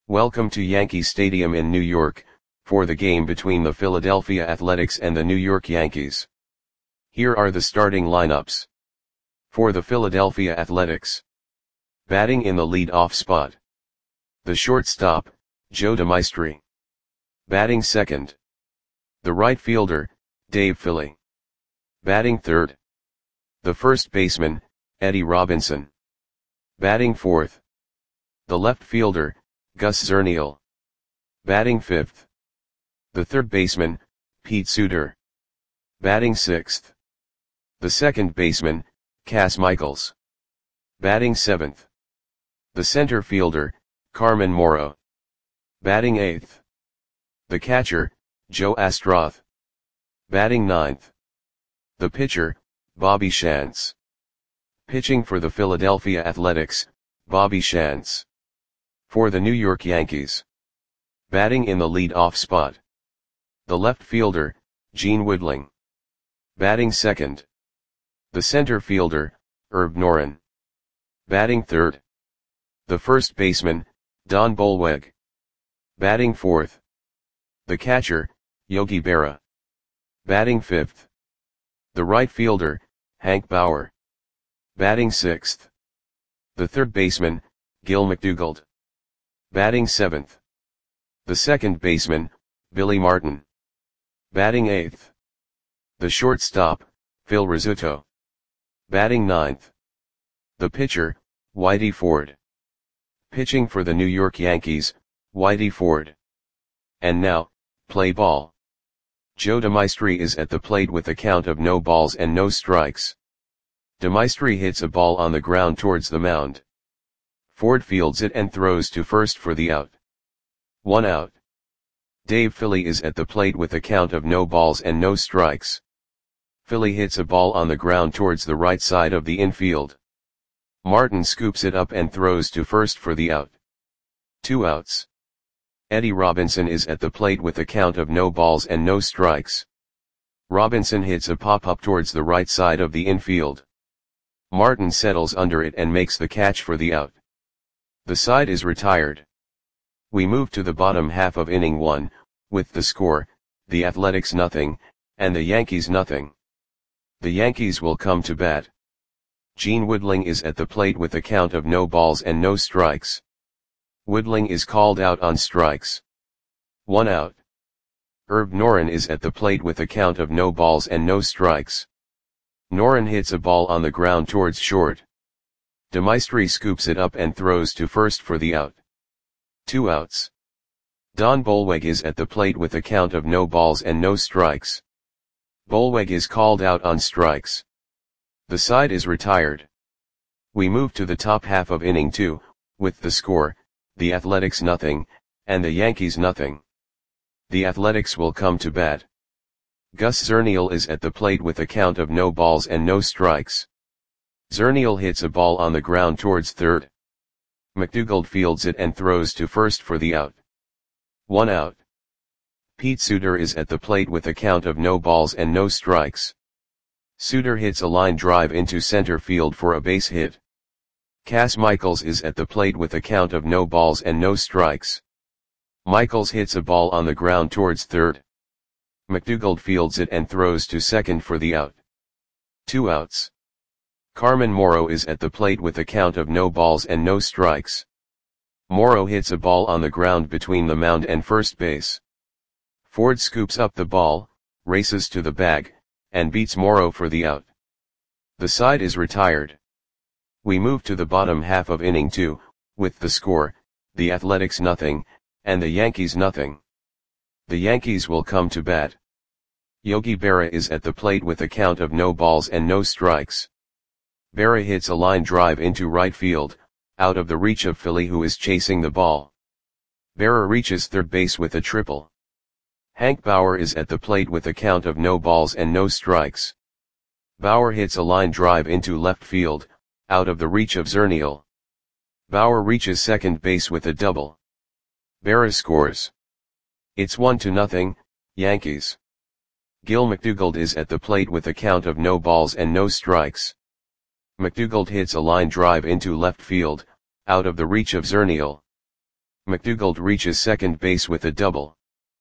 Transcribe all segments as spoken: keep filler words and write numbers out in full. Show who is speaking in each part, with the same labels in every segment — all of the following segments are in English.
Speaker 1: Welcome to Yankee Stadium in New York, for the game between the Philadelphia Athletics and the New York Yankees. Here are the starting lineups. For the Philadelphia Athletics. Batting in the lead-off spot. The shortstop, Joe DeMaestri. Batting second. The right fielder, Dave Philly. Batting third. The first baseman, Eddie Robinson. Batting fourth. The left fielder, Gus Zernial. Batting fifth. The third baseman, Pete Suter. Batting sixth. The second baseman, Cas Michaels. Batting seventh. The center fielder, Carmen Morrow. Batting eighth. The catcher, Joe Astroth. Batting ninth. The pitcher, Bobby Shantz. Pitching for the Philadelphia Athletics, Bobby Shantz. For the New York Yankees. Batting in the lead-off spot. The left fielder, Gene Woodling. Batting second. The center fielder, Herb Noren. Batting third. The first baseman, Don Bolweg. Batting fourth. The catcher, Yogi Berra. Batting fifth. The right fielder, Hank Bauer. Batting sixth. The third baseman, Gil McDougald. Batting seventh. The second baseman, Billy Martin. Batting eighth. The shortstop, Phil Rizzuto. Batting ninth. The pitcher, Whitey Ford. Pitching for the New York Yankees, Whitey Ford. And now, play ball. Joe DeMaestri is at the plate with a count of no balls and no strikes. DeMaestri hits a ball on the ground towards the mound. Ford fields it and throws to first for the out. One out. Dave Philly is at the plate with a count of no balls and no strikes. Philly hits a ball on the ground towards the right side of the infield. Martin scoops it up and throws to first for the out. Two outs. Eddie Robinson is at the plate with a count of no balls and no strikes. Robinson hits a pop-up towards the right side of the infield. Martin settles under it and makes the catch for the out. The side is retired. We move to the bottom half of inning one, with the score, the Athletics nothing, and the Yankees nothing. The Yankees will come to bat. Gene Woodling is at the plate with a count of no balls and no strikes. Woodling is called out on strikes. One out. Herb Noren is at the plate with a count of no balls and no strikes. Noren hits a ball on the ground towards short. DeMaestri scoops it up and throws to first for the out. Two outs. Don Bolweg is at the plate with a count of no balls and no strikes. Bolweg is called out on strikes. The side is retired. We move to the top half of inning two, with the score, the Athletics nothing, and the Yankees nothing. The Athletics will come to bat. Gus Zernial is at the plate with a count of no balls and no strikes. Zernial hits a ball on the ground towards third. McDougald fields it and throws to first for the out. One out. Pete Suter is at the plate with a count of no balls and no strikes. Suter hits a line drive into center field for a base hit. Cas Michaels is at the plate with a count of no balls and no strikes. Michaels hits a ball on the ground towards third. McDougald fields it and throws to second for the out. Two outs. Carmen Morrow is at the plate with a count of no balls and no strikes. Morrow hits a ball on the ground between the mound and first base. Ford scoops up the ball, races to the bag, and beats Morrow for the out. The side is retired. We move to the bottom half of inning two, with the score, the Athletics nothing, and the Yankees nothing. The Yankees will come to bat. Yogi Berra is at the plate with a count of no balls and no strikes. Berra hits a line drive into right field, out of the reach of Philly who is chasing the ball. Berra reaches third base with a triple. Hank Bauer is at the plate with a count of no balls and no strikes. Bauer hits a line drive into left field, out of the reach of Zernial. Bauer reaches second base with a double. Berra scores. It's one to nothing, Yankees. Gil McDougald is at the plate with a count of no balls and no strikes. McDougald hits a line drive into left field, out of the reach of Zernial. McDougald reaches second base with a double.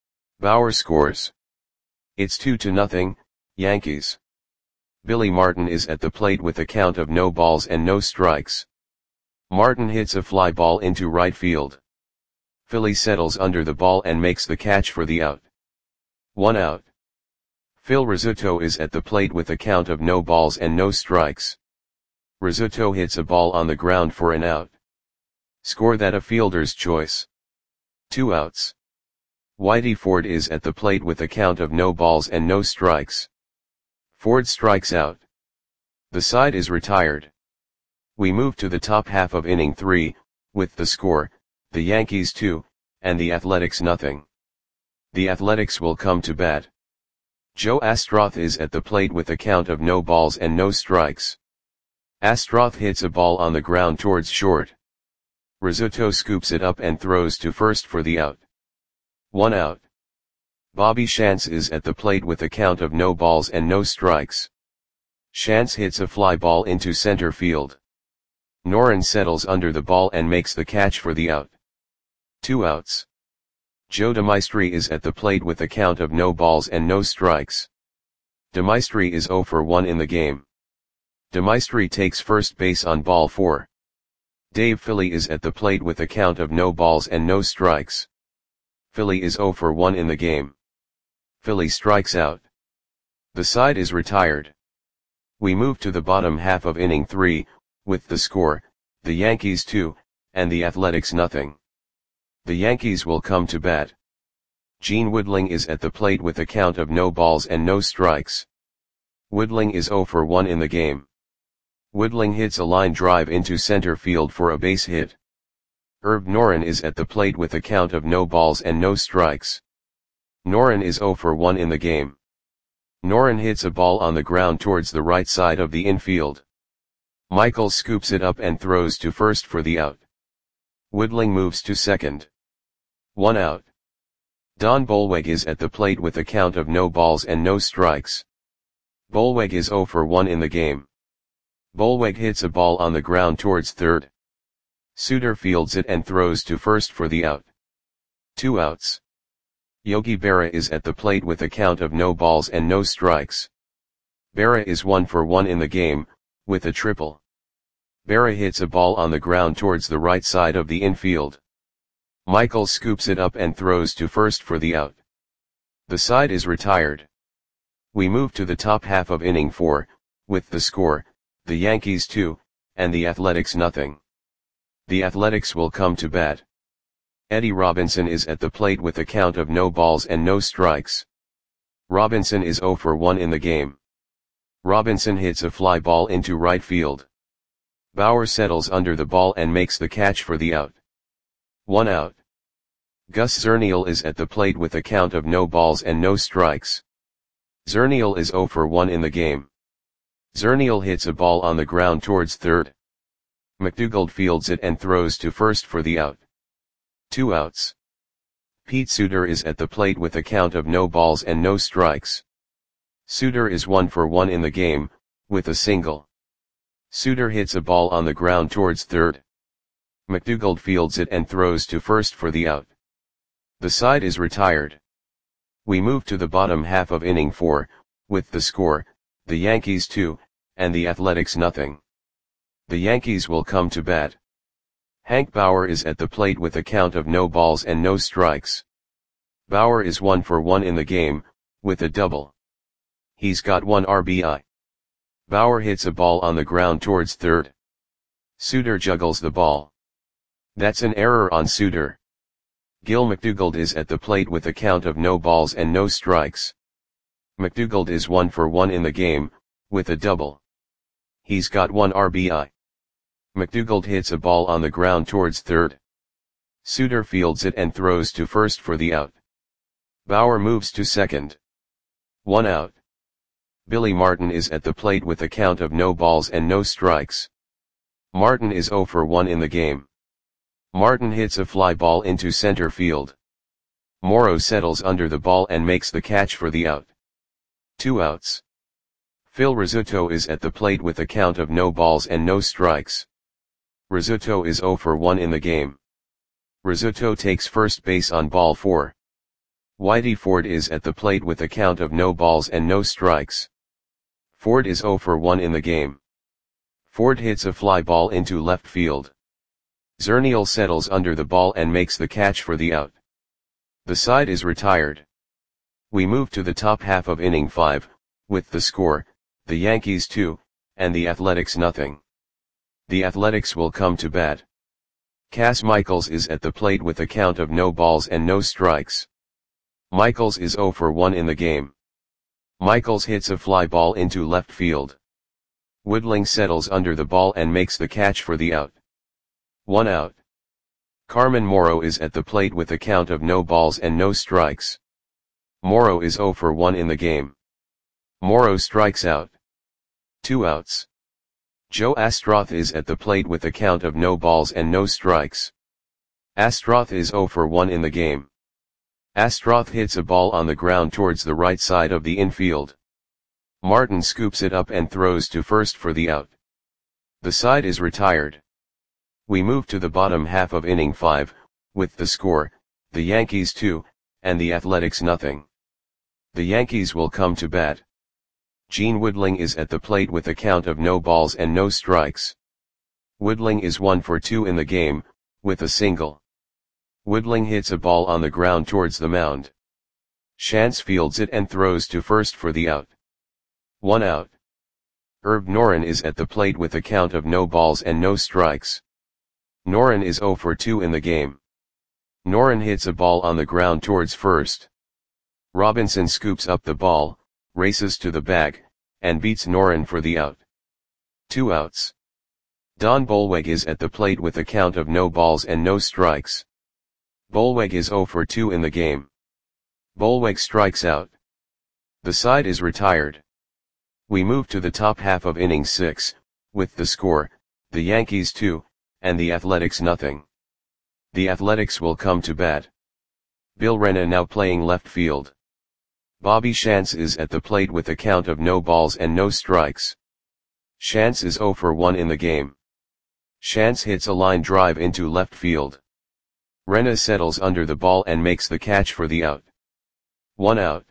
Speaker 1: Bauer scores. It's two to nothing, Yankees. Billy Martin is at the plate with a count of no balls and no strikes. Martin hits a fly ball into right field. Philly settles under the ball and makes the catch for the out. One out. Phil Rizzuto is at the plate with a count of no balls and no strikes. Rizzuto hits a ball on the ground for an out. Score that a fielder's choice. Two outs. Whitey Ford is at the plate with a count of no balls and no strikes. Ford strikes out. The side is retired. We move to the top half of inning three, with the score, the Yankees two, and the Athletics nothing. The Athletics will come to bat. Joe Astroth is at the plate with a count of no balls and no strikes. Astroth hits a ball on the ground towards short. Rizzuto scoops it up and throws to first for the out. One out. Bobby Shantz is at the plate with a count of no balls and no strikes. Shantz hits a fly ball into center field. Noren settles under the ball and makes the catch for the out. Two outs. Joe DeMaestri is at the plate with a count of no balls and no strikes. DeMaestri is zero for one in the game. DeMaestri takes first base on ball four. Dave Philly is at the plate with a count of no balls and no strikes. Philly is zero for one in the game. Philly strikes out. The side is retired. We move to the bottom half of inning three, with the score, the Yankees two, and the Athletics nothing. The Yankees will come to bat. Gene Woodling is at the plate with a count of no balls and no strikes. Woodling is zero for one in the game. Woodling hits a line drive into center field for a base hit. Herb Noren is at the plate with a count of no balls and no strikes. Noren is zero for one in the game. Noren hits a ball on the ground towards the right side of the infield. Michael scoops it up and throws to first for the out. Woodling moves to second. One out. Don Bolweg is at the plate with a count of no balls and no strikes. Bolweg is zero for one in the game. Bolweg hits a ball on the ground towards third. Suter fields it and throws to first for the out. Two outs. Yogi Berra is at the plate with a count of no balls and no strikes. Berra is one for one in the game, with a triple. Berra hits a ball on the ground towards the right side of the infield. Michael scoops it up and throws to first for the out. The side is retired. We move to the top half of inning four, with the score, the Yankees two, and the Athletics nothing. The Athletics will come to bat. Eddie Robinson is at the plate with a count of no balls and no strikes. Robinson is zero for one in the game. Robinson hits a fly ball into right field. Bauer settles under the ball and makes the catch for the out. One out. Gus Zernial is at the plate with a count of no balls and no strikes. Zernial is zero for one in the game. Zernial hits a ball on the ground towards third. McDougald fields it and throws to first for the out. Two outs. Pete Suter is at the plate with a count of no balls and no strikes. Suter is one for one in the game, with a single. Suter hits a ball on the ground towards third. McDougald fields it and throws to first for the out. The side is retired. We move to the bottom half of inning four, with the score, the Yankees two, and the Athletics nothing. The Yankees will come to bat. Hank Bauer is at the plate with a count of no balls and no strikes. Bauer is one for one in the game, with a double. He's got one R B I. Bauer hits a ball on the ground towards third. Suter juggles the ball. That's an error on Suter. Gil McDougald is at the plate with a count of no balls and no strikes. McDougald is one for one in the game, with a double. He's got one R B I. McDougald hits a ball on the ground towards third. Suter fields it and throws to first for the out. Bauer moves to second. One out. Billy Martin is at the plate with a count of no balls and no strikes. Martin is zero for one in the game. Martin hits a fly ball into center field. Morrow settles under the ball and makes the catch for the out. Two outs. Phil Rizzuto is at the plate with a count of no balls and no strikes. Rizzuto is zero for one in the game. Rizzuto takes first base on ball four. Whitey Ford is at the plate with a count of no balls and no strikes. Ford is zero for one in the game. Ford hits a fly ball into left field. Zernial settles under the ball and makes the catch for the out. The side is retired. We move to the top half of inning five, with the score, the Yankees two, and the Athletics nothing. The Athletics will come to bat. Cas Michaels is at the plate with a count of no balls and no strikes. Michaels is zero for one in the game. Michaels hits a fly ball into left field. Woodling settles under the ball and makes the catch for the out. One out. Carmen Morrow is at the plate with a count of no balls and no strikes. Morrow is zero for one in the game. Morrow strikes out. Two outs. Joe Astroth is at the plate with a count of no balls and no strikes. Astroth is zero for one in the game. Astroth hits a ball on the ground towards the right side of the infield. Martin scoops it up and throws to first for the out. The side is retired. We move to the bottom half of inning five, with the score, the Yankees two, and the Athletics nothing. The Yankees will come to bat. Gene Woodling is at the plate with a count of no balls and no strikes. Woodling is one for two in the game, with a single. Woodling hits a ball on the ground towards the mound. Shantz fields it and throws to first for the out. One out. Herb Noren is at the plate with a count of no balls and no strikes. Noren is zero for two in the game. Noren hits a ball on the ground towards first. Robinson scoops up the ball, races to the bag, and beats Noren for the out. Two outs. Don Bolweg is at the plate with a count of no balls and no strikes. Bolweg is zero for two in the game. Bolweg strikes out. The side is retired. We move to the top half of inning six, with the score, the Yankees two, and the Athletics nothing. The Athletics will come to bat. Bill Renna now playing left field. Bobby Shantz is at the plate with a count of no balls and no strikes. Shantz is zero for one in the game. Shantz hits a line drive into left field. Renna settles under the ball and makes the catch for the out. One out.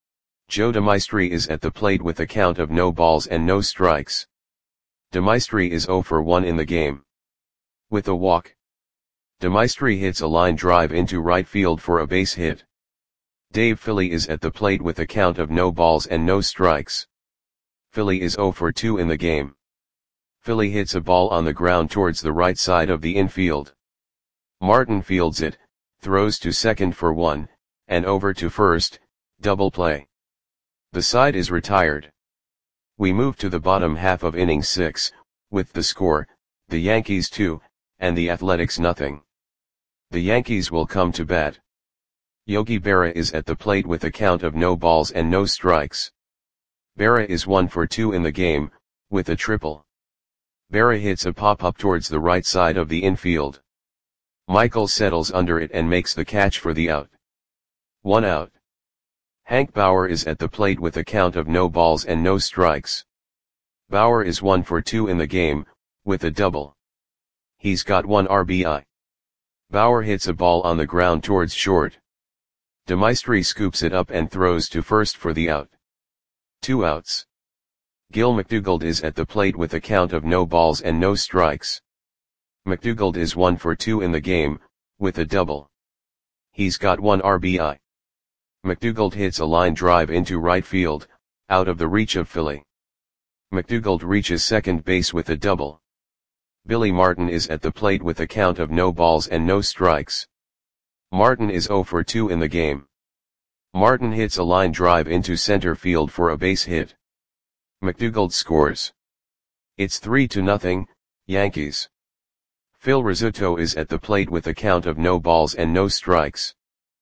Speaker 1: Joe DeMaestri is at the plate with a count of no balls and no strikes. DeMaestri is zero for one in the game. With a walk. DeMaestri hits a line drive into right field for a base hit. Dave Philly is at the plate with a count of no balls and no strikes. Philly is zero for two in the game. Philly hits a ball on the ground towards the right side of the infield. Martin fields it, throws to second for one, and over to first, double play. The side is retired. We move to the bottom half of inning six, with the score, the Yankees two, and the Athletics nothing. The Yankees will come to bat. Yogi Berra is at the plate with a count of no balls and no strikes. Berra is one for two in the game, with a triple. Berra hits a pop-up towards the right side of the infield. Michael settles under it and makes the catch for the out. One out. Hank Bauer is at the plate with a count of no balls and no strikes. Bauer is one for two in the game, with a double. He's got one R B I. Bauer hits a ball on the ground towards short. DeMaestri scoops it up and throws to first for the out. Two outs. Gil McDougald is at the plate with a count of no balls and no strikes. McDougald is one for two in the game, with a double. He's got one R B I. McDougald hits a line drive into right field, out of the reach of Philly. McDougald reaches second base with a double. Billy Martin is at the plate with a count of no balls and no strikes. Martin is zero for two in the game. Martin hits a line drive into center field for a base hit. McDougald scores. It's three to nothing, Yankees. Phil Rizzuto is at the plate with a count of no balls and no strikes.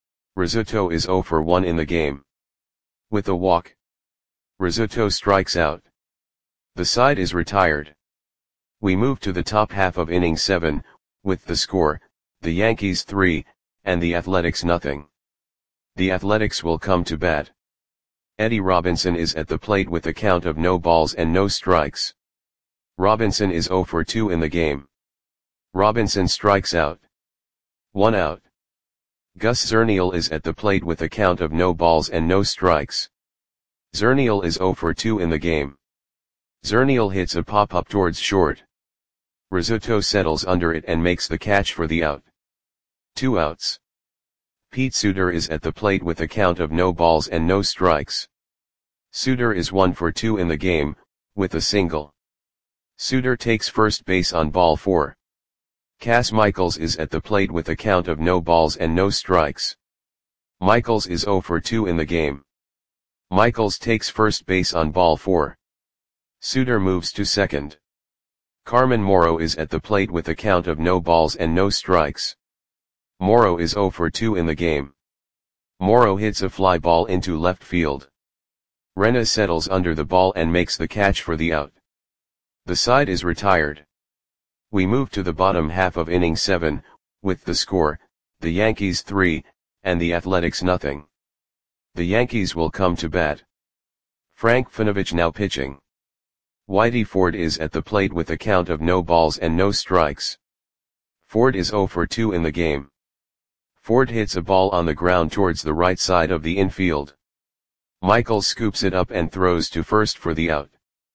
Speaker 1: Rizzuto is zero for one in the game. With a walk. Rizzuto strikes out. The side is retired. We move to the top half of inning seven, with the score, the Yankees three, and the Athletics nothing. The Athletics will come to bat. Eddie Robinson is at the plate with a count of no balls and no strikes. Robinson is zero for two in the game. Robinson strikes out. One out. Gus Zernial is at the plate with a count of no balls and no strikes. Zernial is zero for two in the game. Zernial hits a pop-up towards short. Rizzuto settles under it and makes the catch for the out. Two outs. Pete Suter is at the plate with a count of no balls and no strikes. Suter is one for two in the game, with a single. Suter takes first base on ball four. Cass Michaels is at the plate with a count of no balls and no strikes. Michaels is zero for two in the game. Michaels takes first base on ball four. Suter moves to second. Carmen Morrow is at the plate with a count of no balls and no strikes. Morrow is zero for two in the game. Morrow hits a fly ball into left field. Rena settles under the ball and makes the catch for the out. The side is retired. We move to the bottom half of inning seven, with the score, the Yankees three, and the Athletics nothing. The Yankees will come to bat. Frank Finovich now pitching. Whitey Ford is at the plate with a count of no balls and no strikes. Ford is zero for two in the game. Ford hits a ball on the ground towards the right side of the infield. Michaels scoops it up and throws to first for the out.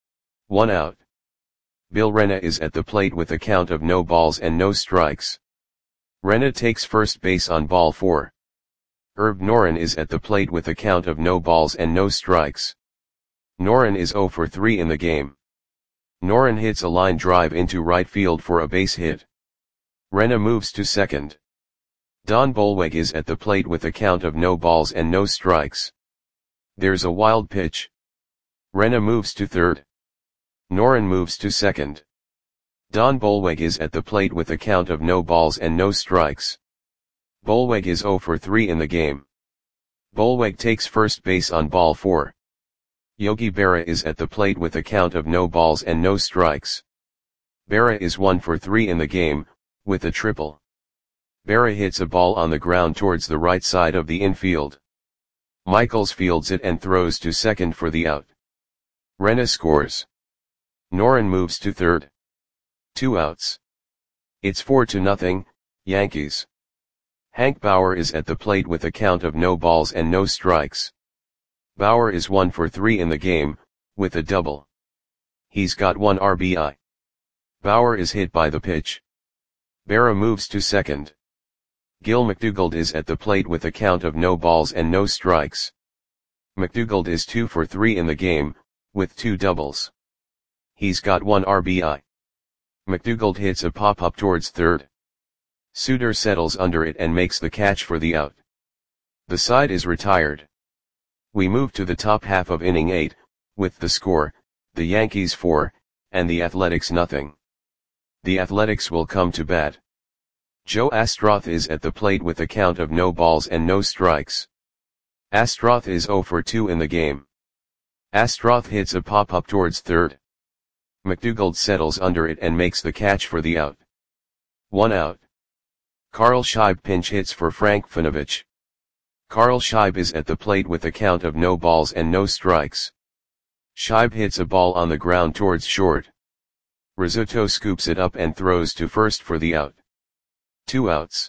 Speaker 1: One out. Bill Rena is at the plate with a count of no balls and no strikes. Rena takes first base on ball four. Herb Noren is at the plate with a count of no balls and no strikes. Noren is zero for three in the game. Noren hits a line drive into right field for a base hit. Rena moves to second. Don Bolweg is at the plate with a count of no balls and no strikes. There's a wild pitch. Rena moves to third. Noren moves to second. Don Bolweg is at the plate with a count of no balls and no strikes. Bolweg is zero for three in the game. Bolweg takes first base on ball four. Yogi Berra is at the plate with a count of no balls and no strikes. Berra is one for three in the game, with a triple. Berra hits a ball on the ground towards the right side of the infield. Michaels fields it and throws to second for the out. Rena scores. Noren moves to third. Two outs. It's four to nothing, Yankees. Hank Bauer is at the plate with a count of no balls and no strikes. Bauer is one for three in the game, with a double. He's got one R B I. Bauer is hit by the pitch. Berra moves to second. Gil McDougald is at the plate with a count of no balls and no strikes. McDougald is two for three in the game, with two doubles. He's got one R B I. McDougald hits a pop-up towards third. Suter settles under it and makes the catch for the out. The side is retired. We move to the top half of inning eight, with the score, the Yankees four, and the Athletics nothing. The Athletics will come to bat. Joe Astroth is at the plate with a count of no balls and no strikes. Astroth is zero for two in the game. Astroth hits a pop-up towards third. McDougald settles under it and makes the catch for the out. One out. Carl Scheib pinch hits for Frank Finovich. Carl Scheib is at the plate with a count of no balls and no strikes. Scheib hits a ball on the ground towards short. Rizzuto scoops it up and throws to first for the out. Two outs.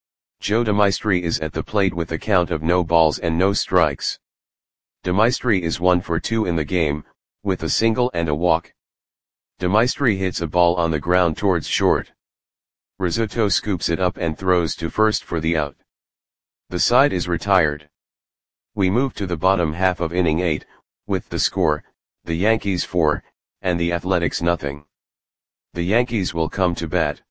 Speaker 1: Joe DeMaestri is at the plate with a count of no balls and no strikes. DeMaestri is one for two in the game, with a single and a walk. DeMaestri hits a ball on the ground towards short. Rizzuto scoops it up and throws to first for the out. The side is retired. We move to the bottom half of inning eight, with the score, the Yankees four, and the Athletics nothing. The Yankees will come to bat.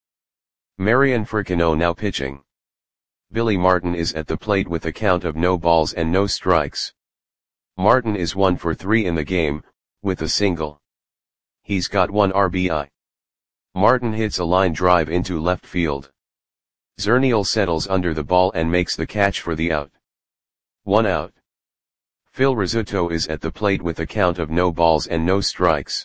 Speaker 1: Marian Fricino now pitching. Billy Martin is at the plate with a count of no balls and no strikes. Martin is one for three in the game, with a single. He's got one R B I. Martin hits a line drive into left field. Zernial settles under the ball and makes the catch for the out. One out. Phil Rizzuto is at the plate with a count of no balls and no strikes.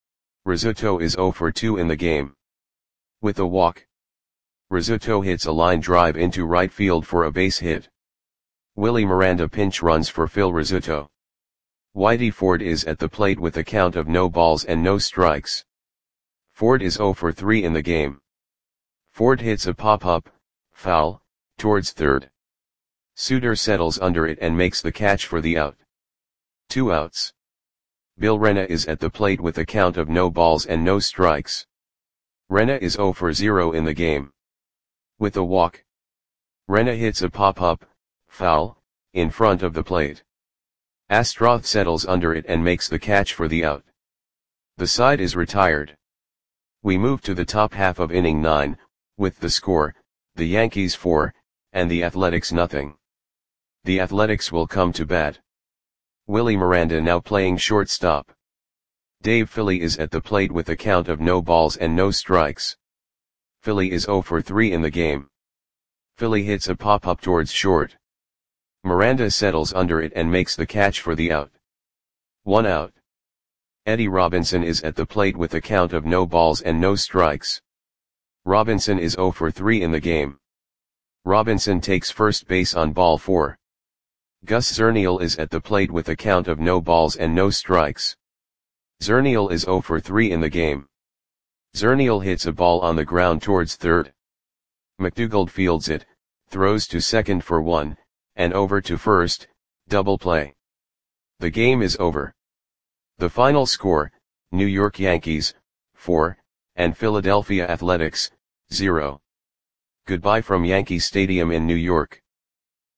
Speaker 1: Rizzuto is zero for two in the game. With a walk. Rizzuto hits a line drive into right field for a base hit. Willie Miranda pinch runs for Phil Rizzuto. Whitey Ford is at the plate with a count of no balls and no strikes. Ford is zero for three in the game. Ford hits a pop-up, foul, towards third. Suter settles under it and makes the catch for the out. Two outs. Bill Rena is at the plate with a count of no balls and no strikes. Rena is zero for zero in the game. With a walk, Rena hits a pop-up, foul, in front of the plate. Astroth settles under it and makes the catch for the out. The side is retired. We move to the top half of inning nine, with the score, the Yankees four, and the Athletics nothing. The Athletics will come to bat. Willie Miranda now playing shortstop. Dave Philly is at the plate with a count of no balls and no strikes. Philly is zero for three in the game. Philly hits a pop-up towards short. Miranda settles under it and makes the catch for the out. One out. Eddie Robinson is at the plate with a count of no balls and no strikes. Robinson is zero for three in the game. Robinson takes first base on ball four. Gus Zernial is at the plate with a count of no balls and no strikes. Zernial is zero for three in the game. Zernial hits a ball on the ground towards third. McDougald fields it, throws to second for one, and over to first, double play. The game is over. The final score, New York Yankees, four, and Philadelphia Athletics, zero. Goodbye from Yankee Stadium in New York.